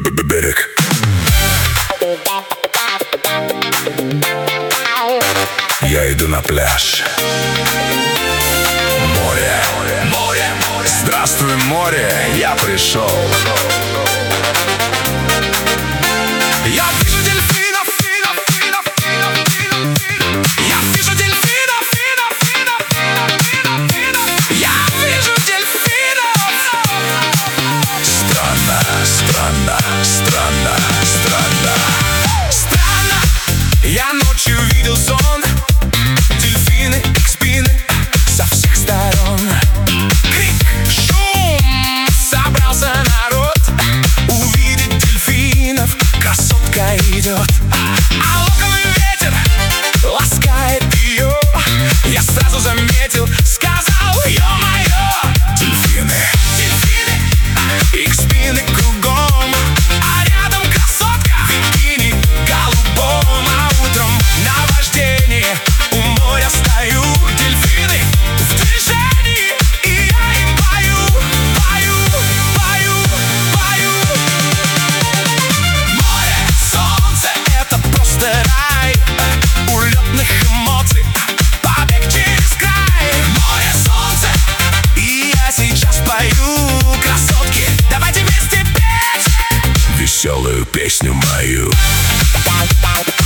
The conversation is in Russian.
берег. Я иду на пляж. Море, море, море. Здравствуй, море, я пришел. Я вижу дельфинов, я вижу дельфинов, я вижу дельфинов. Странно, странно, странно, странно. Странно, я ночью видел сон. Дельфины, спины со всех сторон. Крик, шум, собрался народ. Увидеть дельфинов, красотка идет. А локовый ветер ласкает ее. Я сразу заметил, сказал: ё-моё! Дельфины, дельфины, их спины кругом. А рядом красотка в бикини голубом. А утром наваждение, у моря стою. Дельфины в движении, и я им пою, пою, пою, пою. Море, солнце, это просто рай. Улетных эмоций, побег через край. Море, солнце, и я сейчас пою. Красотки, давайте вместе петь веселую песню мою.